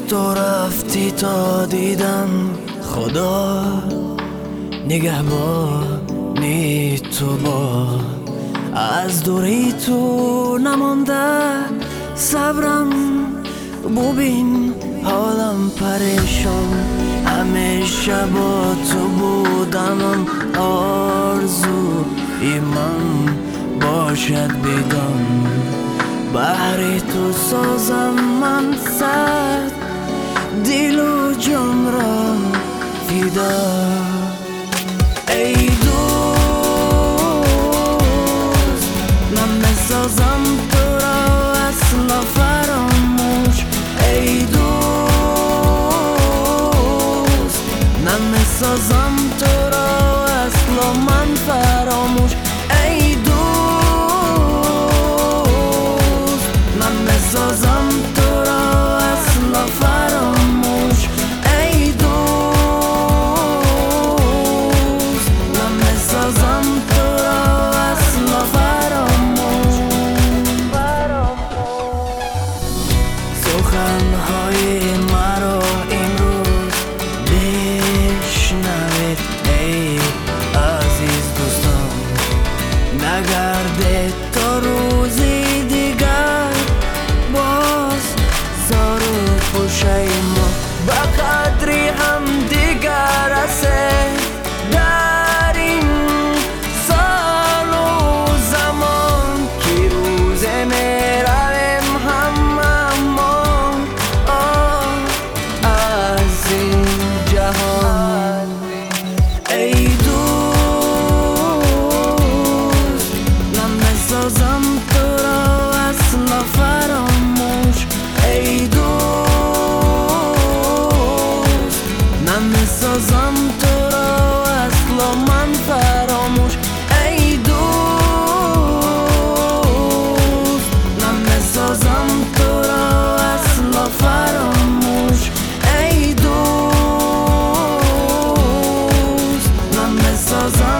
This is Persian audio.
تو رفتی تا دیدم خدا نگهبانی تو با از دوری تو نمانده صبرم ببین حالم پریشان همیشه با تو بودم آرزوی من باشد بدان بهر تو سازم من سر دل و جان را فدا ای دوست من میسازم تو را اصلا فراموش ای دوست من میسازم تو را اصلا من فراموش ای دوست من میسازم تو را اصلا فراموش ای دوست من میسازم تو را اصلا فراموش سخنهای مرا امروز بشنوید ای عزیز دوستان نگرده تا روزی دیگر باز زار و پوشیما به قدری هم دیگر است در این سال و زمان که روز میرویم هم اما از این جهان ای دوست من میسازم تو را اصلا فراموش ای دوست من میسازم تو را اصلا من فراموش ای دوست من میسازم تو را اصلا فراموش ای دوست من میسازم